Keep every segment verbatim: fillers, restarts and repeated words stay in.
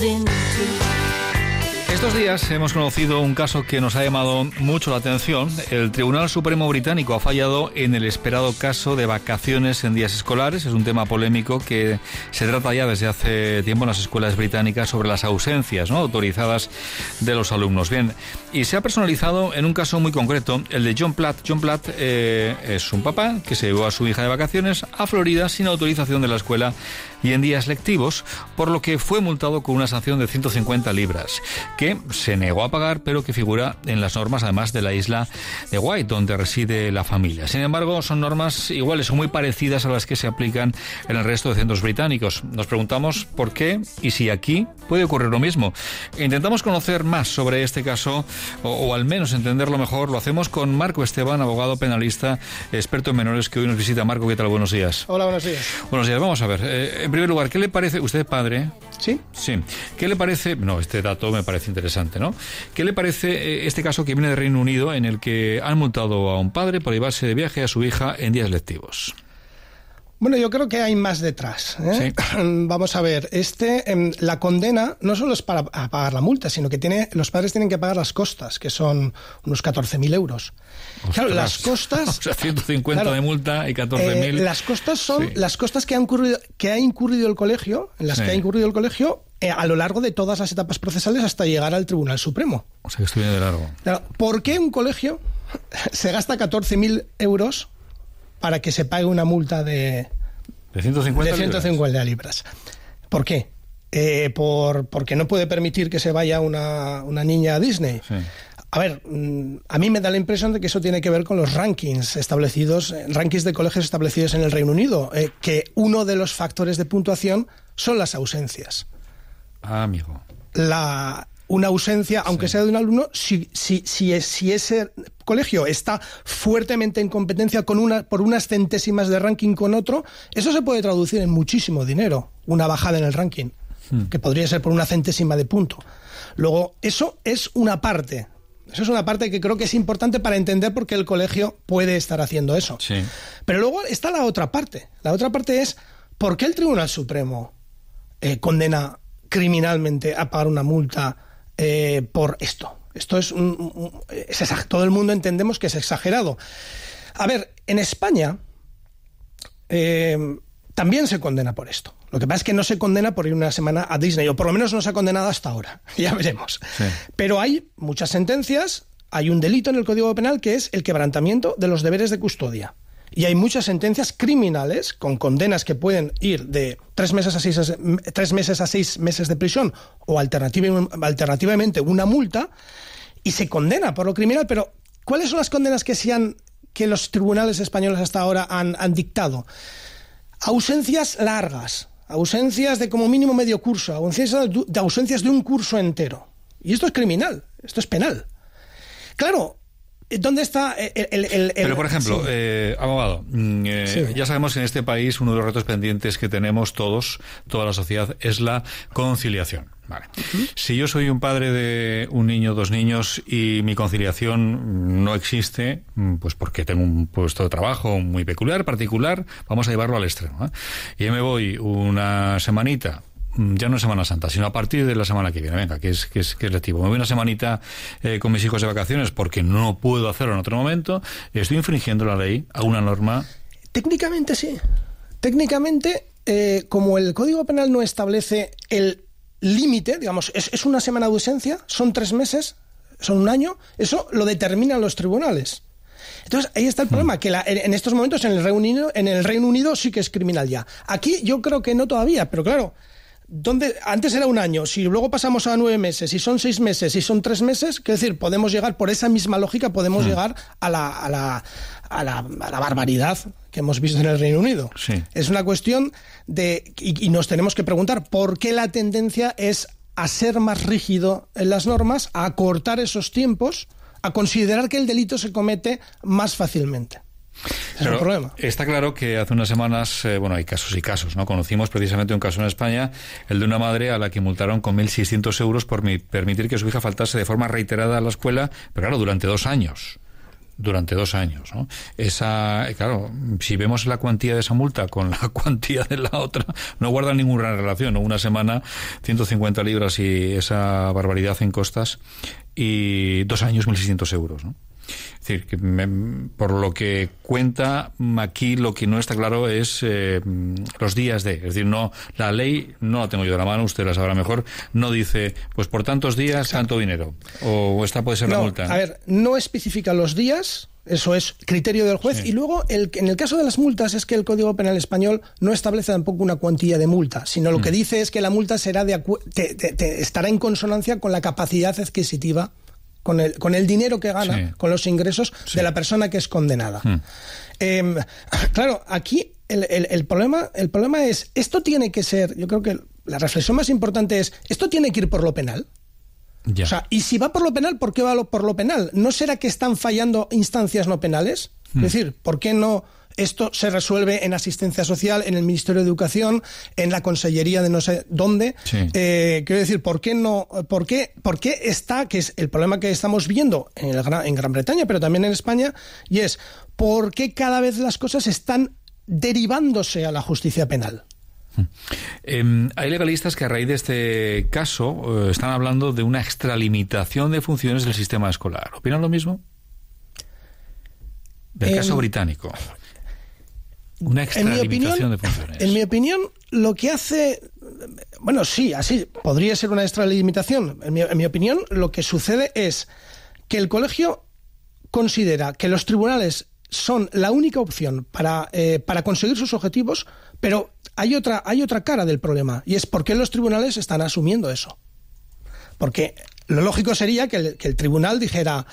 Estos días hemos conocido un caso que nos ha llamado mucho la atención. El Tribunal Supremo británico ha fallado en el esperado caso de vacaciones en días escolares. Es un tema polémico que se trata ya desde hace tiempo en las escuelas británicas sobre las ausencias, ¿no?, autorizadas de los alumnos. Bien, y se ha personalizado en un caso muy concreto, el de John Platt. John Platt eh, es un papá que se llevó a su hija de vacaciones a Florida sin autorización de la escuela y en días lectivos, por lo que fue multado con una sanción de ciento cincuenta libras, que se negó a pagar, pero que figura en las normas además de la isla de White, donde reside la familia. Sin embargo, son normas iguales o muy parecidas a las que se aplican en el resto de centros británicos. Nos preguntamos por qué y si aquí puede ocurrir lo mismo. Intentamos conocer más sobre este caso, o, o al menos entenderlo mejor. Lo hacemos con Marco Esteban, abogado penalista, experto en menores, que hoy nos visita. Marco, ¿qué tal? Buenos días. Hola, buenos días. Buenos días. Vamos a ver. Eh, en primer lugar, ¿qué le parece? Usted es padre. ¿Sí? Sí. ¿Qué le parece? No, este dato me parece interesante, ¿no? ¿Qué le parece este caso que viene de Reino Unido, en el que han multado a un padre por llevarse de viaje a su hija en días lectivos? Bueno, yo creo que hay más detrás, ¿eh? Sí. Vamos a ver, este, eh, la condena no solo es para pagar la multa, sino que tiene, los padres tienen que pagar las costas, que son unos catorce mil euros. Ostras. Claro, las costas... O sea, ciento cincuenta claro, de multa y catorce mil. Eh, las costas son sí. las costas que, han incurrido, que ha incurrido el colegio, en las sí. que ha incurrido el colegio eh, a lo largo de todas las etapas procesales hasta llegar al Tribunal Supremo. O sea, que estuviera de largo. Claro, ¿por qué un colegio se gasta catorce mil euros para que se pague una multa de... ¿De ciento cincuenta, de ciento cincuenta libras? ¿Por qué? Eh, por, porque no puede permitir que se vaya una, una niña a Disney. Sí. A ver, a mí me da la impresión de que eso tiene que ver con los rankings establecidos, rankings de colegios establecidos en el Reino Unido, eh, que uno de los factores de puntuación son las ausencias. Ah, amigo. La... Una ausencia, aunque sí. sea de un alumno, si, si, si, es, si ese colegio está fuertemente en competencia con una, por unas centésimas de ranking con otro, eso se puede traducir en muchísimo dinero, una bajada en el ranking, hmm. que podría ser por una centésima de punto. Luego, eso es una parte, eso es una parte que creo que es importante para entender por qué el colegio puede estar haciendo eso. Sí. Pero luego está la otra parte. La otra parte es, ¿por qué el Tribunal Supremo eh, condena criminalmente a pagar una multa Eh, por esto? Esto es, un, un, es exagerado. Todo el mundo entendemos que es exagerado. A ver, en España eh, también se condena por esto. Lo que pasa es que no se condena por ir una semana a Disney, o por lo menos no se ha condenado hasta ahora. Ya veremos. Sí. Pero hay muchas sentencias, hay un delito en el Código Penal que es el quebrantamiento de los deberes de custodia. Y hay muchas sentencias criminales con condenas que pueden ir de tres meses a seis, tres meses a seis meses de prisión o alternativa, alternativamente una multa, y se condena por lo criminal. Pero ¿cuáles son las condenas que, se han, que los tribunales españoles hasta ahora han, han dictado? Ausencias largas, ausencias de como mínimo medio curso, ausencias de, ausencias de un curso entero. Y esto es criminal, esto es penal. Claro. ¿Dónde está el...? el, el, el Pero, por ejemplo, sí. eh, abogado, eh, sí. ya sabemos que en este país uno de los retos pendientes que tenemos todos, toda la sociedad, es la conciliación. Vale. Uh-huh. Si yo soy un padre de un niño, dos niños, y mi conciliación no existe, pues porque tengo un puesto de trabajo muy peculiar, particular, vamos a llevarlo al extremo, ¿eh? Y me voy una semanita, ya no es Semana Santa, sino a partir de la semana que viene, venga, que es, que es, que es lectivo. Me voy una semanita eh, con mis hijos de vacaciones porque no puedo hacerlo en otro momento. Estoy infringiendo la ley, a una norma. Técnicamente sí. Técnicamente, eh, como el Código Penal no establece el límite, digamos, es, es una semana de ausencia, son tres meses, son un año, eso lo determinan los tribunales. Entonces, ahí está el problema, que la, en estos momentos en el Reino Unido, en el Reino Unido sí que es criminal ya. Aquí yo creo que no todavía, pero claro, ¿dónde? Antes era un año, si luego pasamos a nueve meses, si son seis meses, si son tres meses, es decir, podemos llegar, por esa misma lógica, podemos mm. llegar a la, a, la, a, la, a la barbaridad que hemos visto en el Reino Unido. Sí. Es una cuestión de, y, y nos tenemos que preguntar por qué la tendencia es a ser más rígido en las normas, a acortar esos tiempos, a considerar que el delito se comete más fácilmente. Es el problema. Está claro que hace unas semanas, eh, bueno, hay casos y casos, ¿no? Conocimos precisamente un caso en España, el de una madre a la que multaron con mil seiscientos euros por mi, permitir que su hija faltase de forma reiterada a la escuela, pero claro, durante dos años. Durante dos años, ¿no? Esa, claro, si vemos la cuantía de esa multa con la cuantía de la otra, no guardan ninguna relación, ¿no? Una semana, ciento cincuenta libras y esa barbaridad en costas, y dos años, mil seiscientos euros, ¿no? Es decir, que me, por lo que cuenta aquí, lo que no está claro es eh, los días de, es decir, no, la ley no la tengo yo de la mano, usted la sabrá mejor, no dice, pues por tantos días, Exacto. tanto dinero, o esta puede ser no, la multa. A ver, no especifica los días, eso es criterio del juez, sí. Y luego, el, en el caso de las multas, es que el Código Penal español no establece tampoco una cuantía de multa, sino lo mm. que dice es que la multa será de acu- te, te, te estará en consonancia con la capacidad adquisitiva, con el, con el dinero que gana, sí. con los ingresos sí. de la persona que es condenada. Mm. Eh, claro, aquí el, el, el, problema, el problema es, esto tiene que ser, yo creo que la reflexión más importante es, ¿esto tiene que ir por lo penal? Ya. O sea, y si va por lo penal, ¿por qué va por lo penal? ¿No será que están fallando instancias no penales? Mm. Es decir, ¿por qué no esto se resuelve en asistencia social, en el Ministerio de Educación, en la Consellería de no sé dónde? Sí. Eh, quiero decir, ¿por qué no? ¿Por qué, por qué está, que es el problema que estamos viendo en, el, en Gran Bretaña, pero también en España, y es, ¿por qué cada vez las cosas están derivándose a la justicia penal? Eh, hay legalistas que a raíz de este caso eh, están hablando de una extralimitación de funciones del sistema escolar. ¿Opinan lo mismo? Del eh, caso británico. Una extralimitación de funciones. En mi opinión, lo que hace... Bueno, sí, así podría ser una extralimitación. En mi, en mi opinión, lo que sucede es que el colegio considera que los tribunales son la única opción para, eh, para conseguir sus objetivos, pero hay otra, hay otra cara del problema, y es por qué los tribunales están asumiendo eso. Porque lo lógico sería que el, que el tribunal dijera,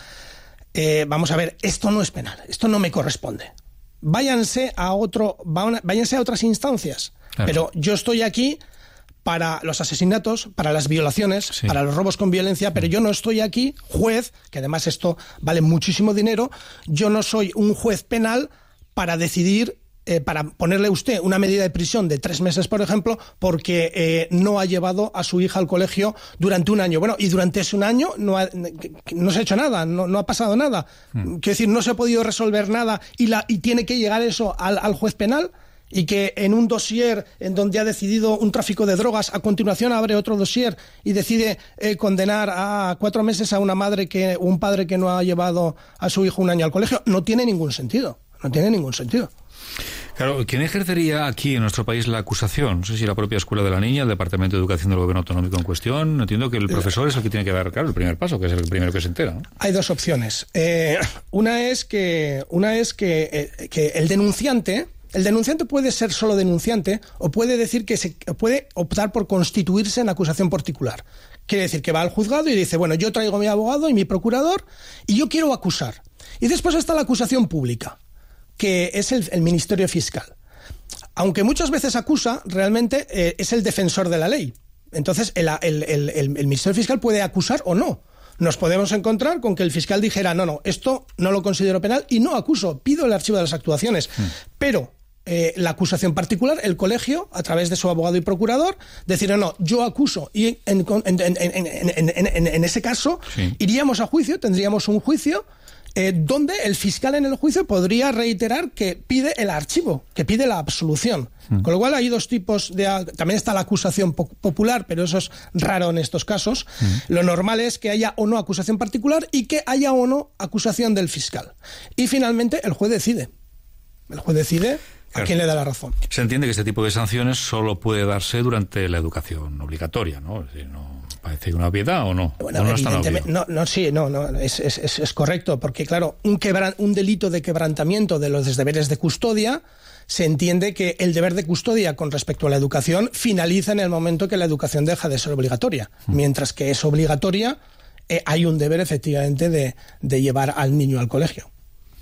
eh, vamos a ver, esto no es penal, esto no me corresponde. Váyanse a otro, váyanse a otras instancias. Claro. Pero yo estoy aquí para los asesinatos, para las violaciones, sí. para los robos con violencia, pero yo no estoy aquí, juez, que además esto vale muchísimo dinero, yo no soy un juez penal para decidir, eh, para ponerle a usted una medida de prisión de tres meses, por ejemplo, porque eh, no ha llevado a su hija al colegio durante un año. Bueno, y durante ese un año no, ha, no se ha hecho nada, no, no ha pasado nada. Mm. Quiero decir, no se ha podido resolver nada y, la, y tiene que llegar eso al, al juez penal. Y que en un dossier en donde ha decidido un tráfico de drogas, a continuación abre otro dossier y decide eh, condenar a cuatro meses a una madre que, o un padre que no ha llevado a su hijo un año al colegio. No tiene ningún sentido, no tiene ningún sentido. Claro, ¿quién ejercería aquí en nuestro país la acusación? No sé si la propia escuela de la niña, el Departamento de Educación del Gobierno Autonómico en cuestión. Entiendo que el profesor es el que tiene que dar, claro, el primer paso, que es el primero que se entera, ¿no? Hay dos opciones. Eh, una es que, una es que, eh, que el denunciante... El denunciante puede ser solo denunciante o puede decir que se puede optar por constituirse en acusación particular. Quiere decir que va al juzgado y dice, bueno, yo traigo a mi abogado y mi procurador y yo quiero acusar. Y después está la acusación pública, que es el, el Ministerio Fiscal. Aunque muchas veces acusa, realmente eh, es el defensor de la ley. Entonces, el, el, el, el, el Ministerio Fiscal puede acusar o no. Nos podemos encontrar con que el fiscal dijera, no, no, esto no lo considero penal y no acuso, pido el archivo de las actuaciones. Mm. Pero... Eh, la acusación particular, el colegio, a través de su abogado y procurador, decir, no, no, yo acuso, y en, en, en, en, en, en, en ese caso sí. iríamos a juicio, tendríamos un juicio eh, donde el fiscal en el juicio podría reiterar que pide el archivo, que pide la absolución. Mm. Con lo cual hay dos tipos de... También está la acusación po- popular, pero eso es raro en estos casos. Mm. Lo normal es que haya o no acusación particular y que haya o no acusación del fiscal. Y finalmente el juez decide. El juez decide... ¿A quién le da la razón? Se entiende que este tipo de sanciones solo puede darse durante la educación obligatoria, ¿no? Es decir, no parece una obviedad o no. Bueno, ¿O no, evidentemente, no, no, sí, no, no, es, es, es, es correcto, porque claro, un, quebran, un delito de quebrantamiento de los deberes de custodia, se entiende que el deber de custodia con respecto a la educación finaliza en el momento que la educación deja de ser obligatoria, mm. mientras que es obligatoria, eh, hay un deber efectivamente de, de llevar al niño al colegio.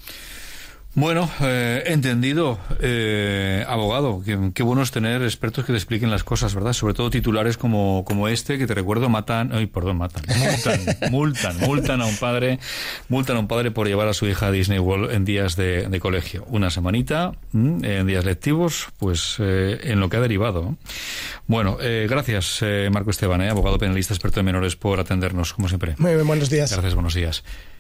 Bueno, eh, entendido, eh, abogado, qué, qué bueno es tener expertos que te expliquen las cosas, ¿verdad? Sobre todo titulares como, como este, que te recuerdo, matan, ay, perdón, matan, multan, multan, multan a un padre, multan a un padre por llevar a su hija a Disney World en días de, de colegio. Una semanita, en días lectivos, pues eh, en lo que ha derivado. Bueno, eh, gracias, eh, Marco Esteban, eh, abogado penalista, experto en menores, por atendernos, como siempre. Muy bien, buenos días. Gracias, buenos días.